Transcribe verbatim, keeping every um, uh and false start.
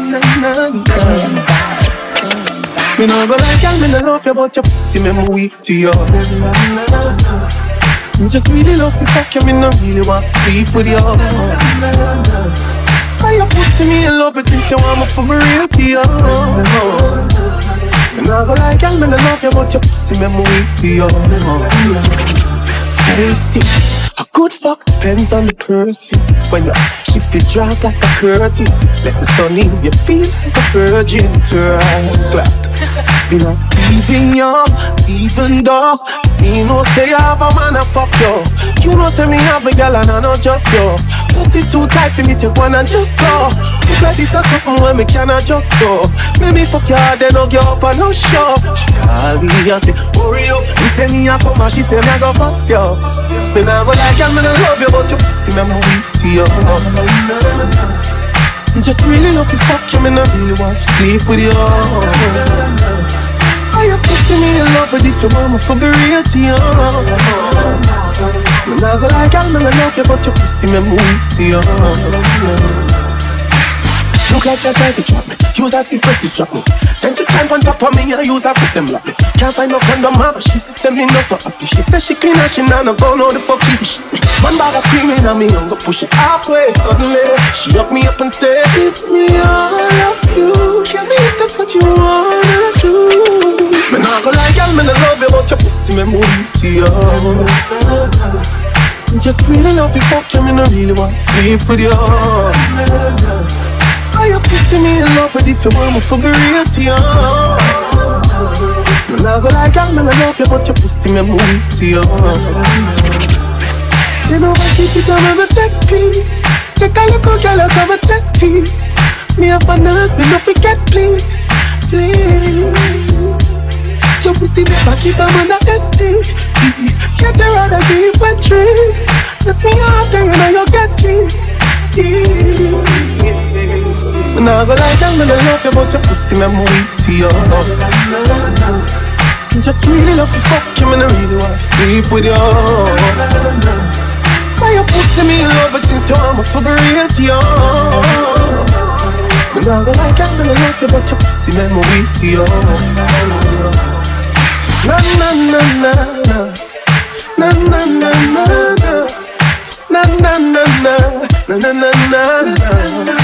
na na na. Me no go like y'all, me no love you, but your pussy me weak to you. Me just really love you, fuck you, me no really want to sleep with you. Why you pussy me in love with things you want me for me real to you. Me no go like y'all, me no love you, but your pussy me weak to you. Thirsty. A good fuck depends on the person. When you shift your dress like a curtain, let the sun in, you feel like a virgin to rise clapped. You know, even young, even though me no say I have a man a fuck you. You know say me have a girl and I not just you. Pussy too tight for me take one and just go. Look like this or something when me cannot just go. Maybe fuck you hard then hug you up and no show. She call me and say hurry up. Me say me a come and she say me a go fuss you. Me nah go like you, me no love you, but your pussy me weak to you. Me just really love you, fuck you, me no really want to sleep with you. Why you pussy me in love with if you want me for be real to you? Me nah go like you, me no love you, but your pussy me weak to you. Look like you try to trap me. Use her stiff pussy trap me. Then she climb on top of me and use her foot them lock me. Can't find no condom, mama. She said me no so happy. She said she clean and she nah no go know the fuck she shit me. One bag of screaming at me, I'm gonna push it halfway. Suddenly she hooked me up and said, if me all of you, kill me if that's what you wanna do. Me nah go like y'all, me no love you, but your pussy me weak to you. Just really love you, fuck you, me no really want to sleep with you. Why you pussy me in love with if you want me for be real to you? Me nah go like y'all, me no love you, but your pussy me weak to you. You know I keep it on my take peace. Take a look at girl out of my testes. Me have a nurse, me no forget please, please. Your pussy never keep them on the S T D. Can't you rather keep wet tricks? Miss me out there, you know your guest tree. Me nah go like that, me no love you, but your pussy me weak to you. Just really love you, fuck you, me no really want to sleep with you. Why you pussy me in love with things you want me for be real to you? Me nah go like that, me no love you, but your pussy me weak to you. Na na na na na, na na na na na, na na na na, na na na na.